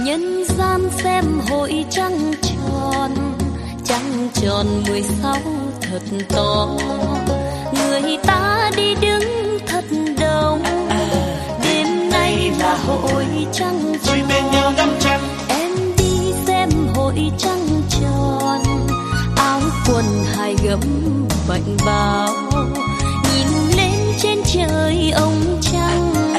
Nhân gian xem hội trăng tròn 16 thật to, người ta đi đứng thật đông. Đêm nay là hội trăng tròn, bên nhau ngắm trăng. Em đi xem hội trăng tròn, áo quần hai gấm vạnh bao, nhìn lên trên trời ông trăng